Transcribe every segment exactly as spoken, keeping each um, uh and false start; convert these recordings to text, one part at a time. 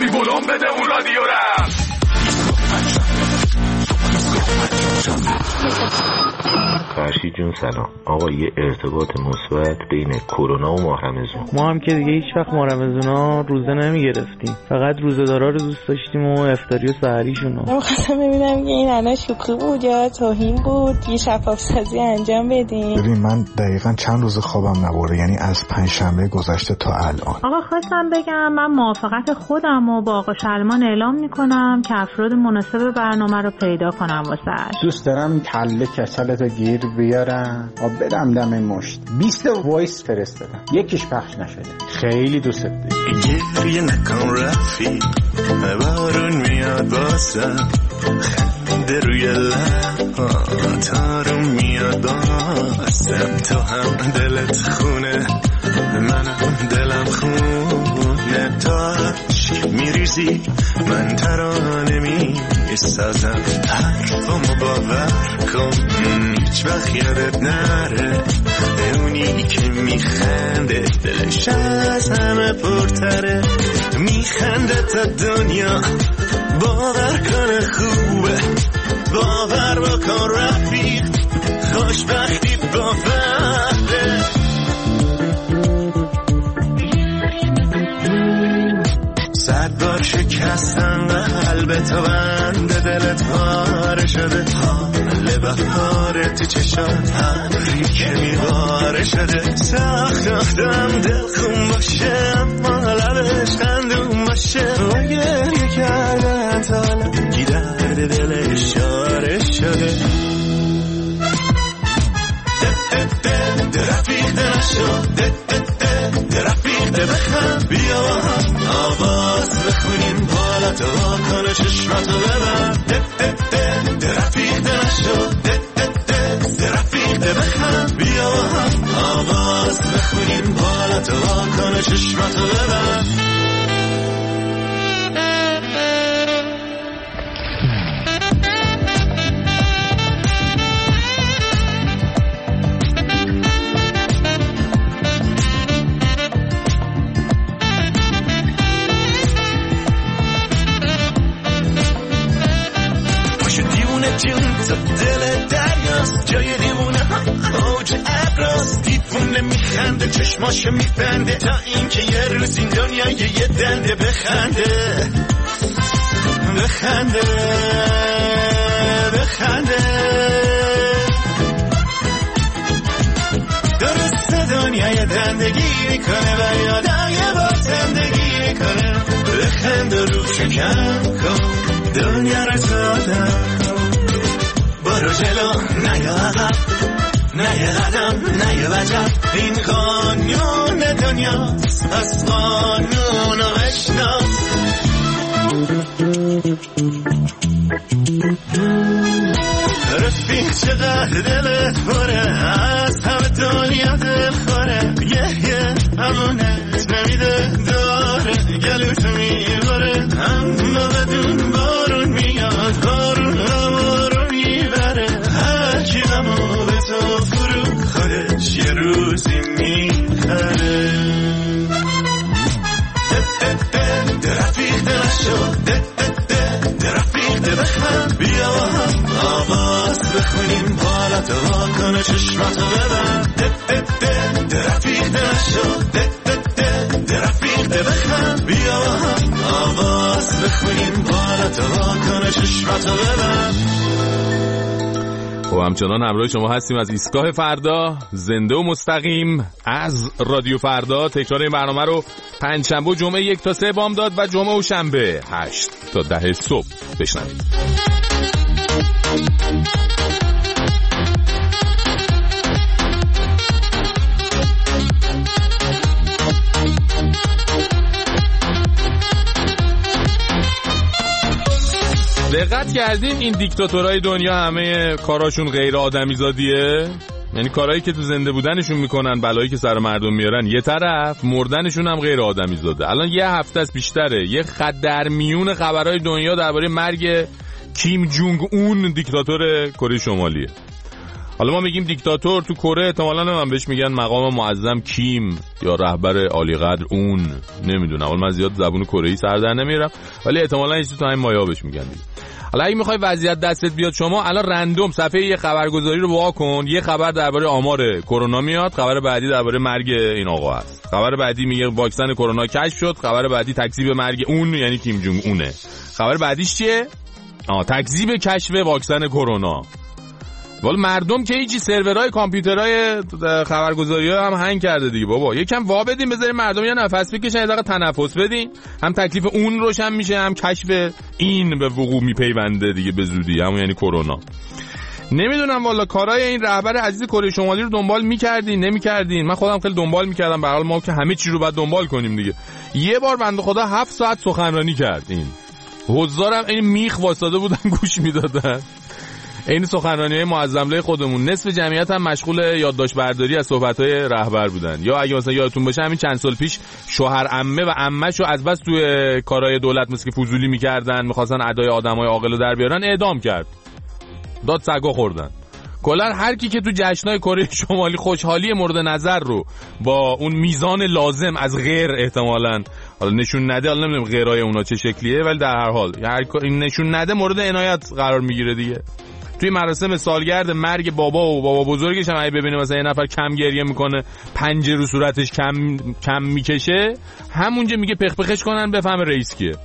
ببین بلوم بده اون رادیو رم. فرشید جون سلام. آقا یه ارتباط مثبت بین کرونا و ماه رمضان. ما هم که دیگه هیچ وقت ماه رمضونا روزه نمیگرفتیم، فقط روزه‌دارا رو دوست داشتیم و افطاری و سحریشون رو. می‌خواستم ببینم که این الان شوخی بود یا توهین بود، یه شفاف سازی انجام بدیم. ببین من دقیقاً چند روز خوابم نبرده، یعنی از پنجشنبه گذشته تا الان. آقا خواستم بگم من موافقت خودم و با آقا شلمان اعلام می‌کنم که افراد مناسب برنامه رو پیدا کنم واسش. دوست دارم کله کچلتو گیر بیارم آب بدم دم مشت. بیست وایس فرستادم، یکیش پخش نشده. خیلی دوست دارم. گریه نکن رفی بارون میاد باسم، خنده روی لب تارون میاد باسم. تو هم دلت خونه منم دلم خونه، تاش میریزی من ترانه میسازم. حرفمو باور کن هیچ وقت یادت نره، اونی که میخنده دلش از همه پرتره. میخنده تا دنیا باور کنه خوبه، باور بکن رفیق خوشبختی با فرده. صد بار شکستن قلب تو بنده، دلت پاره شده، حال بهاره تو چشات ابری که میباره شده. سخت آخدم دل خون باشه اما لبش خندون باشه، و گریه کردن تا لگی درد دل اشاره شده. رفیق نشو رفیق بخم، بیا با هم آواز بخونیم، بالا تو واکنه چشماتو ببر. رفیق نشو رفیق بخم، بیا با هم آواز بخونیم، بالا تو واکنه چشماتو ببر. دل دریاست جای دیوونه اوج ابراست، دیوونه میخنده چشماشو میبنده، تا این که یه روز این دنیا یه دنده بخنده بخنده بخنده. درسته دنیا یه دندگی میکنه و یادم یه بار زندگی میکنه. بخنده رو شکم کن دنیا رو سادم، برو جلو نه یا عقب، نه یه قدم نه یه وجب. این قانون دنیاست پس قانون رو بشناس. رفیق چقدر دلت پره، از همه دنیا دل خوره. یه یه همونت نمیده داره، گلوتو میباره اما بدون بارون میاد، بارون همارو میبره. هرکی همو به تو فرو خودش یه روزی میخره. رفیق دلشو رفیق بخم، بیا با هم آواز بخونیم، بالا تو واکنه چشماتو ببر. رفیق دلشو رفیق بخم، بیا با هم آواز بخونیم، بالا تو واکنه چشماتو ببر. و همچنان همراه شما هستیم از ایستگاه فردا، زنده و مستقیم از رادیو فردا. تکرار این برنامه رو پنجشنبه و جمعه یک تا سه بامداد و جمعه و شنبه هشت تا ده صبح بشنوید. دقت کردین این دیکتاتورهای دنیا همه کاراشون غیر آدمیزادیه؟ یعنی کارهایی که تو زنده بودنشون میکنن، بلایی که سر مردم میارن یه طرف، مردنشون هم غیر آدمیزاده. الان یه هفته از بیشتره یه خط در میون خبرهای دنیا درباره مرگ کیم جونگ اون دیکتاتور کره شمالیه. حالا ما میگیم دیکتاتور، تو کره احتمالاً هم بهش میگن مقام معظم کیم یا رهبر عالی قدر اون، نمیدونم، ولی من زیاد زبون کره‌ای سر در نمیارم، ولی احتمالاً این چیزا تو همین مایا بهش میگن دیگه. حالا اگه میخوای وضعیت دستت بیاد، شما الان رندوم صفحه یه خبرگزاری رو وا کن، یه خبر درباره آمار کرونا میاد، خبر بعدی درباره مرگ این آقا هست، خبر بعدی میگه واکسن کرونا کشف شد، خبر بعدی تکذیب مرگ اون یعنی کیم جونگ اونه، خبر بعدیش چیه؟ آ تکذیب کشف واکسن کرونا. ولی مردم که هیچی، سرورهای کامپیوترهای خبرگزاری‌ها هم هنگ کرده دیگه. بابا یکم وا بدین بذارین مردم یه نفس بکشن، یه دقیقه تنفس بدین، هم تکلیف اون روشن میشه، هم کشف این به وقوع میپیونده دیگه به زودی، همون یعنی کرونا. نمیدونم والا کارهای این رهبر عزیز کره شمالی رو دنبال میکردین نمیکردین؟ من خودم خیلی دنبال میکردم، به هر حال ما که همه چی رو بعد دنبال کنیم دیگه. یه بار بنده خدا هفت ساعت سخنرانی کرد، این حضارم این میخ واسطه بودن گوش میدادن. این سخنرانی‌های معظمله خودمون، نصف جمعیت هم مشغول یادداشت برداری از صحبت‌های رهبر بودن. یا اگه مثلا یادتون باشه همین چند سال پیش شوهر عمه و عمه‌شو از بس توی کارهای دولت مثل که فضولی می‌کردن، می‌خواستن ادای آدمای عاقل رو در بیارن، اعدام کرد. داد سگا خوردن. کلا هر کی که تو جشن‌های کره شمالی خوشحالی مورد نظر رو با اون میزان لازم از غیر احتمالاً حالا نشون نده، حالا نمیدونم غیرای اونا چه شکلیه، ولی در هر حال هر این نشون نده مورد عنایت قرار میگیره دیگه. توی مراسم سالگرد مرگ بابا و بابا بزرگش هم اگه ببینه مثلا یه نفر کم گریه میکنه، پنجه رو صورتش کم کم میکشه، همونجا میگه پخ پخش کنن بفهمه رئیس کیه.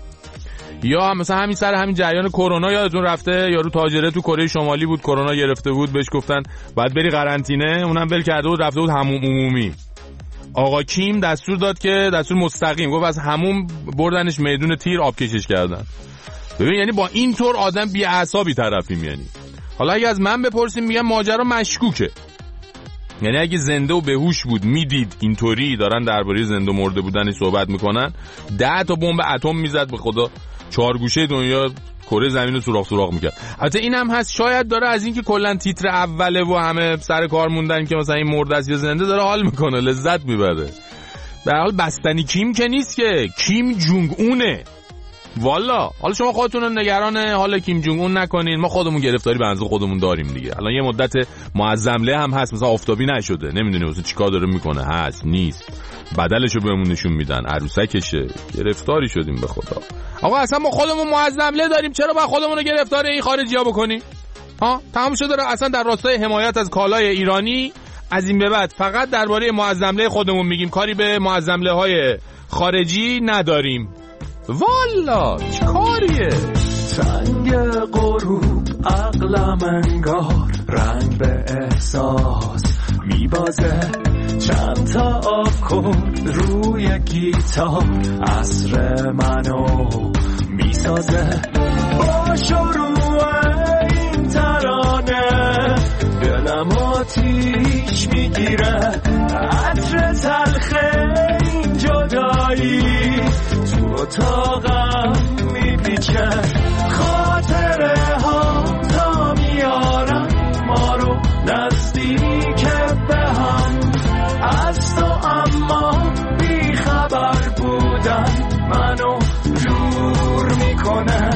یا مثلا همین سر همین جریان کرونا یادتون رفته یارو تاجره تو کره شمالی بود، کرونا گرفته بود، بهش گفتن بعد بری قرنطینه، اونم ول کرده بود رفته بود حموم عمومی. آقا کیم دستور داد که دستور مستقیم گفت از حموم بردنش میدون تیر آب کشش کردن. ببین یعنی با این طور آدم بی اعصابی طرفیم. یعنی حالا اگه از من بپرسیم میگم ماجرا مشکوکه، یعنی اگه زنده و بهوش بود میدید اینطوری دارن درباره زنده و مرده بودنش صحبت میکنن، ده تا بمب اتم میزد به خدا، چهار گوشه دنیا کره زمین رو سوراخ سوراخ میکرد. البته این هم هست شاید داره از این که کلا تیتر اوله و همه سر کار موندن که مثلا این مرده است یا زنده، داره حال میکنه، لذت میبره. در حال بستنی کیم که نیست که، کیم جونگ اونه والا. حالا شما خودتون رو نگران حال کیم جونگ اون نکنین، ما خودمون گرفتاری بنز خودمون داریم دیگه. الان یه مدت معظمله هم هست مثلا آفتابی نشده، نمیدونی مثلا چیکار داره میکنه، هست نیست، بدلشو بهمون نشون میدن، عروسکشه، گرفتاری شدیم به خدا. آقا اصلا ما خودمون معظمله داریم، چرا باید خودمون رو گرفتار این خارجی‌ها بکنیم؟ ها تمام شده. داره اصلا در راستای حمایت از کالای ایرانی از این به بعد فقط درباره معظمله خودمون میگیم، کاری به معظمله‌های خارجی نداریم. والا چه کاریه؟ سنگ غروب عقلم انگار رنگ به احساس میبازه، چند تا آکورد روی گیتار عصر منو میسازه، با شروع این ترانه دلم آتیش میگیره، عطر تلخه این جدایی تو اتاقم میپیچه، خاطره ها تا میارم ما رو نزدیک به هم، از تو اما بی خبر بودن منو دور میکنه.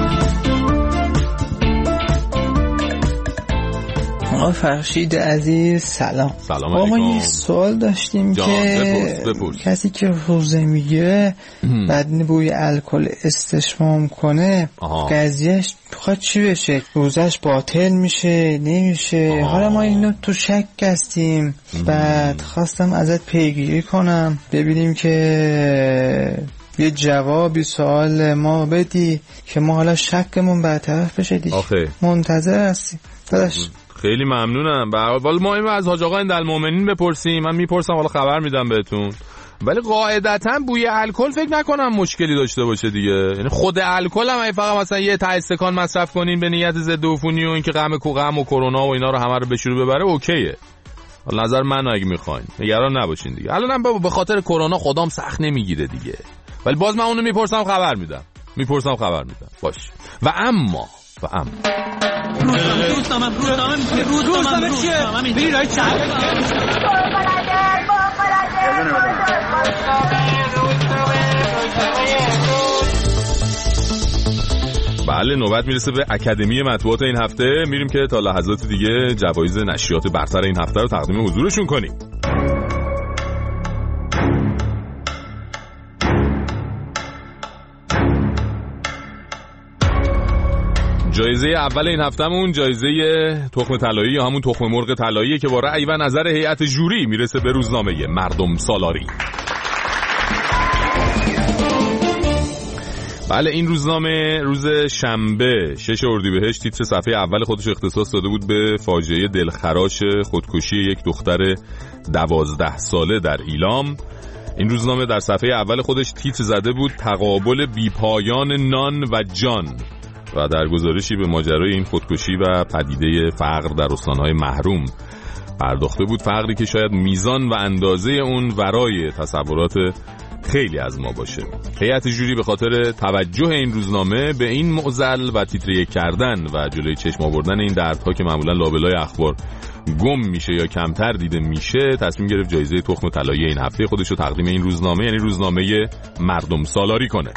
آقا فرشید عزیز سلام. سلام علیکم. ما یه سوال داشتیم که بپرس بپرس. کسی که روزه میگیره بعد بوی الکل استشمام کنه قضیهش بخواد چی بشه؟ روزش باطل میشه نمیشه؟ آه. حالا ما اینو تو شک هستیم، بعد خواستم ازت پیگیری کنم ببینیم که یه جوابی سوال ما بدی که ما حالا شکمون برطرف بشه دیگه. منتظر هستیم داداش. خیلی ممنونم. به هر حال ما اینو از حاج آقا اندالمؤمنین بپرسیم، من میپرسم حالا خبر میدم بهتون. ولی قاعدتاً بوی الکل فکر نکنم مشکلی داشته باشه دیگه. یعنی خود الکل هم اگه فقط مثلا یه تا استکان مصرف کنین به نیت ضد عفونی و اینکه غم کو غم و کرونا و اینا رو همه رو به شروع ببره اوکیه. حالا نظر من اگه میخواین نگران نباشین دیگه. الانم به خاطر کرونا خدام سخت نمیگیره دیگه. ولی باز من اونو میپرسم خبر میدم. میپرسم خبر میدم. باش. و اما و اما روزنامه روزنامه روزنامه روزنامه چیه؟ بری رای چند بله نوبت میرسه به اکادمی مطبوعات این هفته. میریم که تا لحظات دیگه جوایز نشریات برتر این هفته رو تقدیم حضورشون کنیم. جایزه اول این هفتهمون جایزه تخم طلایی یا همون تخم مرغ طلاییه که با رأی و نظر هیئت جوری میرسه به روزنامه مردم سالاری. بله این روزنامه روز شنبه شش اردیبهشت تیتر صفحه اول خودش اختصاص داده بود به فاجعه دلخراش خودکشی یک دختر دوازده ساله در ایلام. این روزنامه در صفحه اول خودش تیتر زده بود تقابل بیپایان نان و جان و در گزارشی به ماجرای این خودکشی و پدیده فقر در استانهای محروم پرداخته بود. فقری که شاید میزان و اندازه اون ورای تصورات خیلی از ما باشه. هیئت جوری به خاطر توجه این روزنامه به این معضل و تیتریه کردن و جلوی چشم آوردن این دردها که معمولا لابلای اخبار گم میشه یا کمتر دیده میشه تصمیم گرفت جایزه تخم طلایی این هفته خودش رو تقدیم این روزنامه یعنی روزنامه مردم سالاری کنه.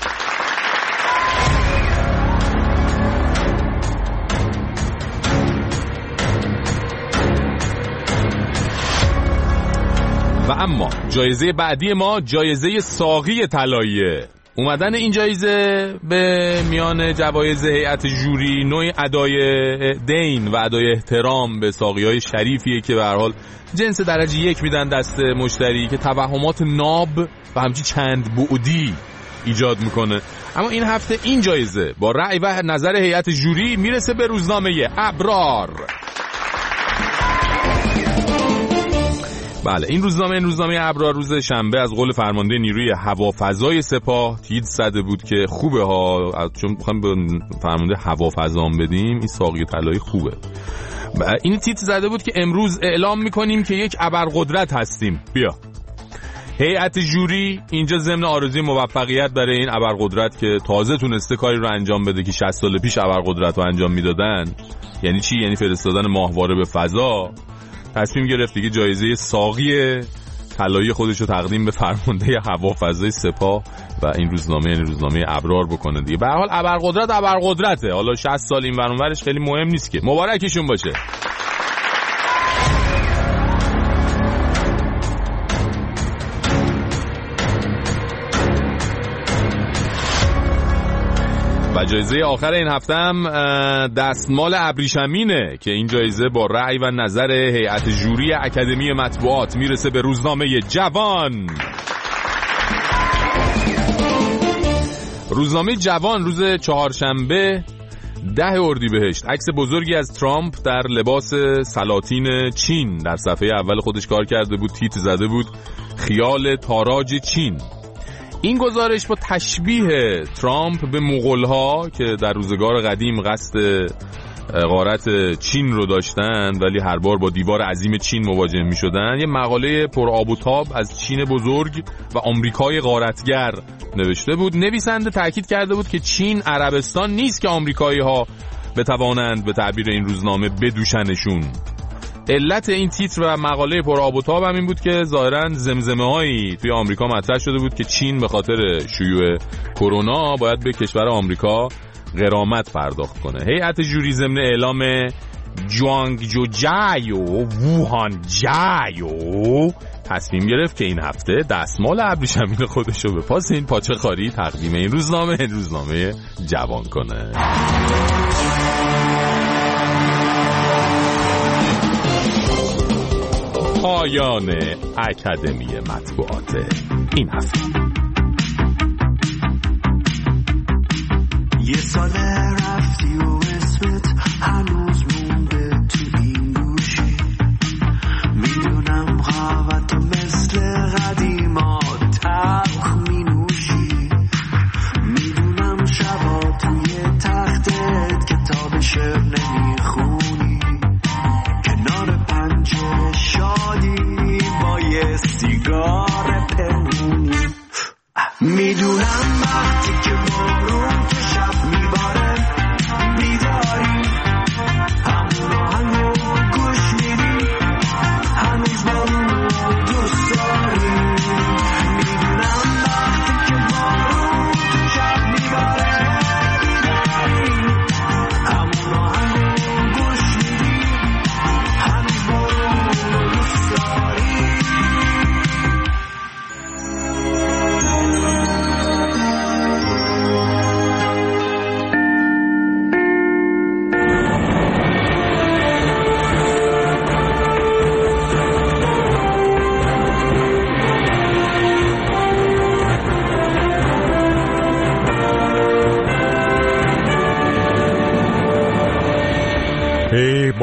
و اما جایزه بعدی ما جایزه ساقی طلاییه. اومدن این جایزه به میان جوایز هیئت جوری نوع ادای دین و ادای احترام به ساقیای شریفیه که به هر حال جنس درجه یک میدن دست مشتری که توهمات ناب و همچین چند بعدی ایجاد میکنه. اما این هفته این جایزه با رأی و نظر هیئت جوری میرسه به روزنامه ابرار. بله این روزنامه این روزنامه ابرار روز شنبه از قول فرمانده نیروی هوافضای سپاه تیتر زده بود که خوبه ها، چون می‌خوایم به فرمانده هوافضا بدیم این ساقی طلایی خوبه. این تیتر زده بود که امروز اعلام میکنیم که یک ابرقدرت هستیم. بیا هیئت جوری اینجا ضمن آرزوی موفقیت برای این ابرقدرت که تازه تونسته کاری رو انجام بده که شصت سال پیش ابرقدرت رو انجام میدادن. یعنی چی؟ یعنی فرستادن ماهواره به فضا. تصمیم گرفت دیگه جایزه ساقی طلایی خودش رو تقدیم به فرمانده هوافضای سپاه و این روزنامه یعنی روزنامه ابرار بکنه دیگه. به هر حال ابرقدرت ابرقدرته، حالا شصت سال این ور اون ورش خیلی مهم نیست که. مبارکشون باشه. و جایزه آخر این هفته هم دستمال ابریشمینه که این جایزه با رأی و نظر هیئت جوری اکادمی مطبوعات میرسه به روزنامه جوان. روزنامه جوان روز چهارشنبه ده اردیبهشت عکس بزرگی از ترامپ در لباس سلاطین چین در صفحه اول خودش کار کرده بود. تیتر زده بود خیال تاراج چین. این گزارش با تشبیه ترامپ به مغول‌ها که در روزگار قدیم قصد غارت چین رو داشتن ولی هر بار با دیوار عظیم چین مواجه می‌شدن، یه مقاله پر آب و تاب از چین بزرگ و آمریکای غارتگر نوشته بود. نویسنده تاکید کرده بود که چین عربستان نیست که آمریکایی‌ها بتوانند به تعبیر این روزنامه بدوشنشون. علت این تیتر و مقاله پر آب و تاب هم این بود که ظاهراً زمزمه‌هایی توی آمریکا مطرح شده بود که چین به خاطر شیوع کرونا باید به کشور آمریکا غرامت پرداخت کنه. هیئت جوری ضمن اعلام جوانگجو جایو ووهان جایو تصمیم گرفت که این هفته دستمال ابریشمین خودش رو به پاس این پاچه خاری تقدیم این روزنامه این روزنامه جوان کنه. پایان اکادمی مطبوعات این هفته. یه سال رفتی و اسمت هنوز مونده تو این گوشی، میدونم قهوت و مثل قدیما تلخ می نوشی، میدونم شبا توی تختت کتاب شعر نمیخونی، کنار پنجره شادی با یه سیگار پنهونی، میدونم وقتی که بارون که شب میباره میداری همون آهنگو گوش میدی هنوز بارون رو دوست داری، میدونم وقتی که بارون که شب میباره میداری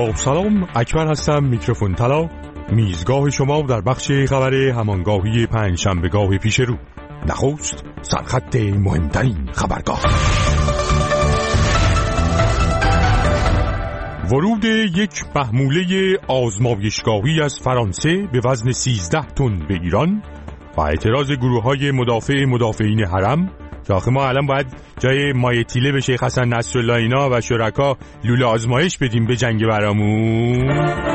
با سلام، اکبر هستم، میکروفون طلا، میزگاه شما در بخش خبر همانگاهی پنجشنبهگاه پیش رو. نخست سرخط مهمترین خبرگاه. ورود یک محموله آزمایشگاهی از فرانسه به وزن سیزده تن به ایران و اعتراض گروه‌های مدافع مدافعین حرم که آخه ما الان باید جای مایتیله به شیخ حسن نصرالله اینا و شرکا لوله آزمایش بدیم به جنگ برامون.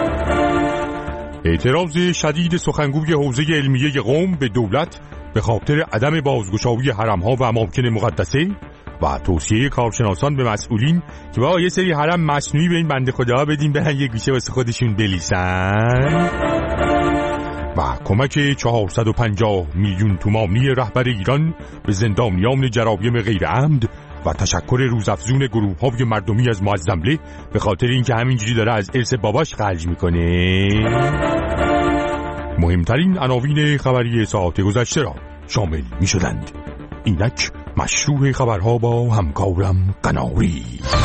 اعتراض شدید سخنگوی حوزه علمیه قم به دولت به خاطر عدم بازگشایی حرم‌ها و اماکن مقدسه و توصیه کارشناسان به مسئولین که با یه سری حرم مصنوعی به این بنده خداها بدیم برن یه گوشه واسه خودشون بلیسن. و کمک چهارصد و پنجاه میلیون تومانی رهبر ایران به زندانیان جرایم غیر عمد و تشکر روزافزون گروه‌های مردمی از معظمله به خاطر اینکه همینجوری داره از ارث باباش خرج میکنه. مهمترین عناوین خبری ساعت گذشته را شامل میشدند. اینک مشروع خبرها با همکارم قناری.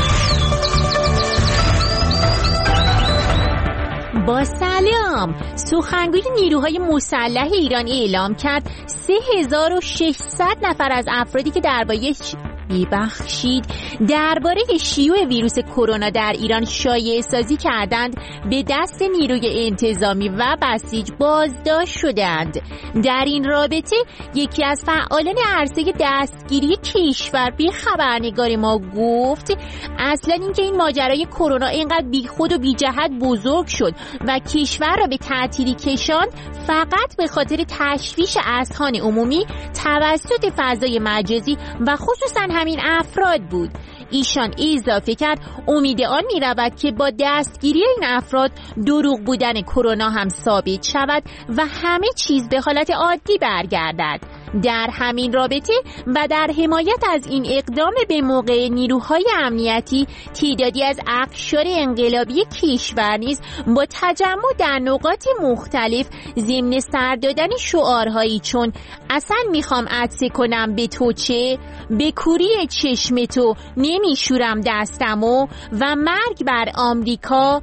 با سلام، سخنگوی نیروهای مسلح ایران اعلام کرد سه هزار و ششصد نفر از افرادی که درباره ببخشید درباره شیوع ویروس کرونا در ایران شایعه سازی کردند به دست نیروی انتظامی و بسیج بازداشت شدند. در این رابطه یکی از فعالان عرصه دستگیری کشور به خبرنگار ما گفت اصلا اینکه این ماجرای کرونا اینقدر بیخود و بی جهت بزرگ شد و کشور را به تعطیلی کشاند فقط به خاطر تشویش اذهان عمومی توسط فضای مجازی و خصوصا همین افراد بود. ایشان اضافه کرد امید آن می رود که با دستگیری این افراد دروغ بودن کرونا هم ثابت شود و همه چیز به حالت عادی برگردد. در همین رابطه و در حمایت از این اقدام به موقع نیروهای امنیتی تعدادی از اقشار انقلابی کشور نیز با تجمع در نقاط مختلف ضمن سر دادن شعارهایی چون اصلا میخوام عطسه کنم به تو چه، به کوری چشم تو نمیشورم دستمو و مرگ بر آمریکا.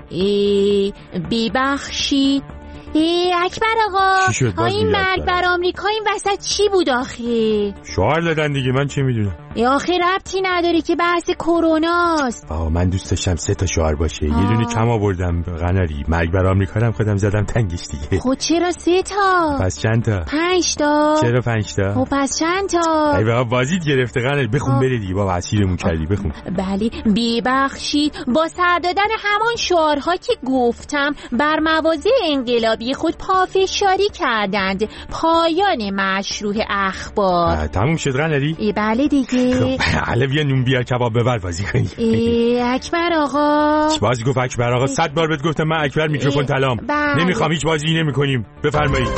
ببخشید ای اکبر آقا، این مرگ بر آمریکا این وسط چی بود آخه؟ شعار دادن دیگه، من چه میدونم. آخه ربطی نداره که بحث کروناست. آه من دوست داشتم سه تا شعار باشه. آه. یه دونه کم آوردم قناری، مرگ بر آمریکا هم خودم زدم تنگش دیگه. خب چرا سه تا؟ پس چند تا؟ پنج تا. چرا پنج تا؟ خب پس چند تا؟ ای بابا بازیت گرفته قناری، بخون بره دیگه بابا، اسیرمون کردی، بخون. بله ببخشید، با سر دادن همان شعارها که گفتم بر مواضع انقلابی خود پافشاری کردند. پایان مشروع اخبار. تموم شد قناری؟ بله دیگه. خب حالا بیا نون بیار کباب ببر بازی کنی. اکبر آقا چی بازی گفت اکبر آقا؟ صد بار بهت گفتم من اکبر میکروفون طلام. نمیخوام، هیچ بازی نمی کنیم. بفرمایید.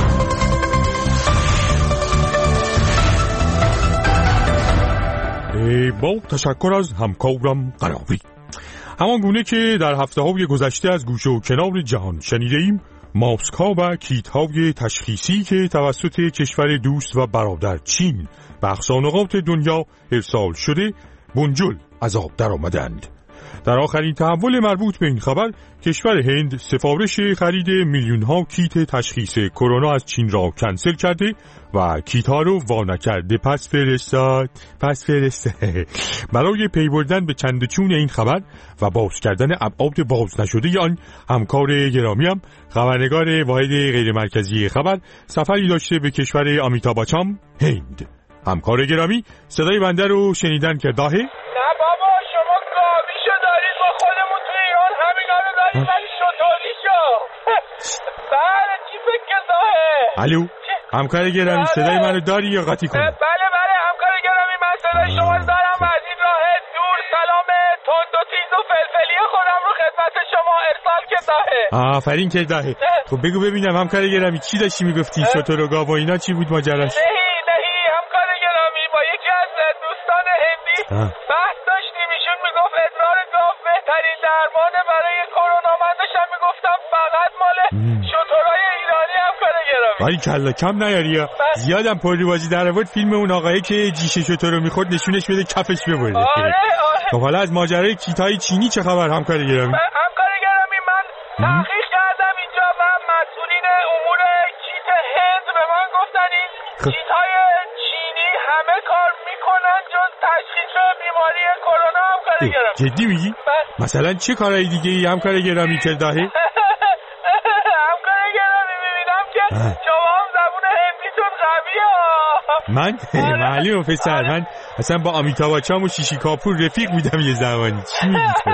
با تشکر از همکارم قناری. همان گونه که در هفته های گذشته از گوشه و کنار جهان شنیده ایم، ماسک ها و کیت های تشخیصی که توسط کشور دوست و برادر چین به اقصانقاط دنیا ارسال شده بنجل از آب در آمدند. در آخرین تحول مربوط به این خبر، کشور هند سفارش خرید میلیون ها کیت تشخیص کرونا از چین را کنسل کرده و کیت ها رو وا نکرده پس فرستاد پس فرسته برای پی بردن به چند چون این خبر و باز کردن ابعاد باز نشده آن، همکار گرامیم خبرنگار واحد غیر مرکزی خبر سفری داشته به کشور آمیتاباچام هند. همکار گرامی صدای بنده رو شنیدن که داهه؟ نه بابا، شما گاویشو دارید با خودمون تو ایران همینا رو دارید ولی شطوریشو. بله چی فکر داهه؟ الو همکار گرامی صدای منو داری یا قاطی کنم؟ بله بله همکار گرامی من صدای شما رو دارم و از این راه دور سلام تند و تیز و فلفلی خودم رو خدمت شما ارسال که داهه. آفرین که داهه. خب بگو ببینم همکار گرامی چی داشتی میگفتی؟ شطور و گاو و اینا چی بود ماجراش؟ دوستان هندی بحث داشتیم، ایشون میگفت ادرار گاو بهترین درمانه برای کرونا. من داشتم میگفتم فقط مال شترهای ایرانی هم کاره گرامی. ولی کلا کم نیاری یا زیادم پردی بازی در آورد فیلم اون آقایی که جیشه شتر رو میخورد نشونش بده کفش ببره. آره آره. خب حالا از ماجرای کیتای چینی چه خبر همکار گرامی؟ همکار گرامی تحقیق کردم اینجا و مسئولین امور کیت هند به من گفتن این کیت‌های چینی همه کار میکنن جز تشخیص بیماری کرونا. همکار گرامی جدی میگی؟ مثلا چه کارهای دیگه ای همکار گرامی کرداهه؟ همکار گرامی میبینم که شما هم زبون هندیتون قویه. من؟ معلومه پسر، من اصلا با امیتابھ بچان و شیشی کاپور رفیق بودم یه زمانی. چی میگی تو؟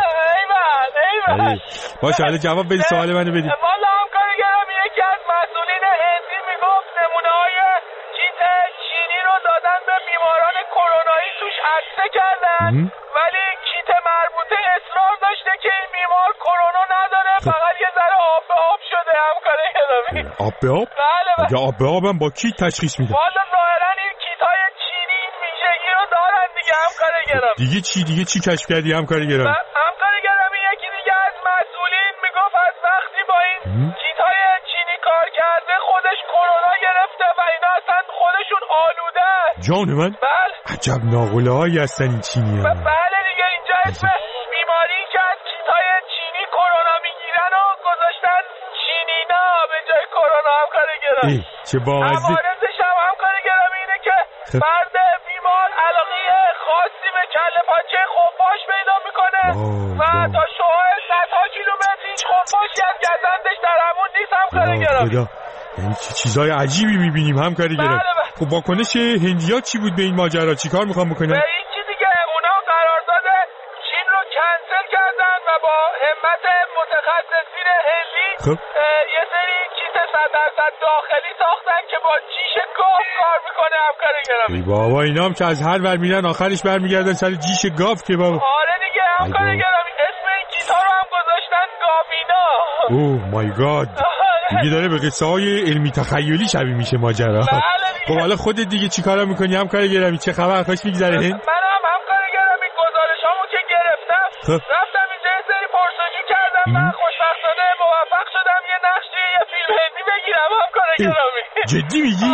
ایوان ایوان باشه حالا جواب بده سوال منو بده. والا همکار گرامی یکی از مسئولین هندی میگفت نمونه های کیت چینی رو دادن به بیماران کرونایی توش عطسه کردن ولی کیت مربوطه اصرار داشته که این بیمار کرونا نداره فقط یه ذره آب به آب شده. همکار گرامی آب به آب؟ بله بله. یا آب به آبم با کی تشخیص میده؟ والا ظاهرا این کیت های چینی این ویژگی رو دارن دیگه. همکار گرامی دیگه چی دیگه چی کشف کردی همکار گرامی؟ همکار گرامی یکی دیگه از مسئولین میگفت از وقتی با این کیت های چینی کار کرده خودش کرونا گرفته و اینا اصلا خودشون آلوده. جان من؟ بله. عجب ناقله هایی هستن این چینی ها. بله دیگه اینجا اسم بیماری که از کیت های چینی کرونا میگیرن و گذاشتن چینینا به جای کرونا. همکار گرامی چه بامزه. عوارضش هم همکار گرامی اینه که فرد بیمار علاقه خاصی به کله پاچه خفاش پیدا میکنه و تا شعاع صدها کیلومتر هیچ خفاشی از گزندش در همون نیست. همکار گرامی یعنی چه چیزای عجیبی میبینیم همکار گرامی. خب واکنش هندیا چی بود به این ماجرا؟ چیکار میخوام بکنن؟ به این چیزی که اونا قرارداد چین رو کنسل کردن و با همت متخصصین هندی خب یه سری کیت صد درصد داخلی ساختن که با جیش گاو کار میکنه. همکار گرامی ای بابا اینا هم که از هر ور میرن آخرش برمیگردن سر جیش گاو که بابا. آره دیگه همکار گرامی اسم این کیتا رو هم گذاشتن گاوینا. اوه مای گاد. دیگه داره به قصه های علمی تخیلی شبیه میشه ماجرا. خب حالا خودت دیگه چیکارا میکنی همکار گرامی؟ چه خبر؟ خوش میگذره هند؟ منم همکار گرامی گزارشامو که گرفتم رفتم اینجا یه سری پرسجو کردم و خوشبختانه موفق شدم یه نقشی یه فیلم هندی بگیرم. همکار گرامی جدی میگی؟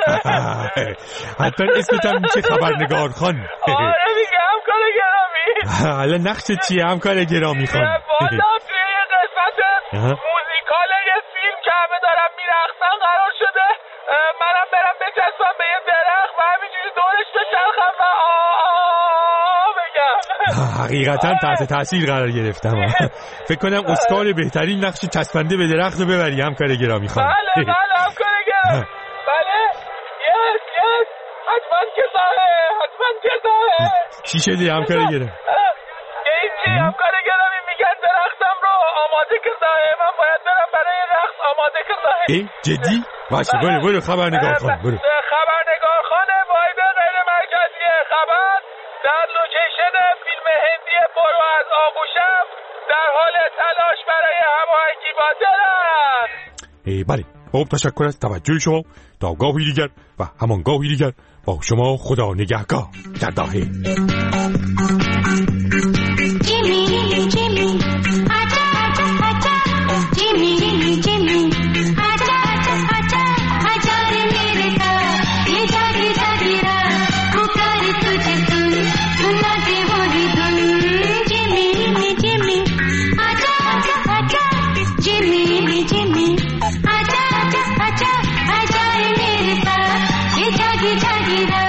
حتی اسمت هم میشه خبرنگار خان. آره دیگه همکار گرامی. حالا نقش چیه همکار گرامی خان؟ والا توی یه قسمت موزیکال یه فیلم که همه دارم میرقصن قرار شده منم برم بچسبم به یه درخت و همینجوری دورش بچرخم و آه بگم. حقیقتا تحت تاثیر قرار گرفتم. فکر کنم اسکار بهترین نقش چسبنده به درخت رو ببری همکار گرامی خان. بله بله همکار گرامی. بله یس یس حتما که داره حتما که داره. چی شده همکار گرامی؟ این چی همکار گرامی میگن درختم رو آماده که داره من باید برم برای رقص آماده که داره. ای جدی؟ باشه برو برو خبرنگار خان برو. خبرنگار خان واحد غیر مرکزی خبر در لوکیشن فیلم هندی برو از آغوشم در حال تلاش برای هماهنگی با درخت. ای بله خوب تشکر از توجه شما. تا گاهی دیگر و همان گاهی دیگر با شما خدا نگهدار. گرداهه जागी जागी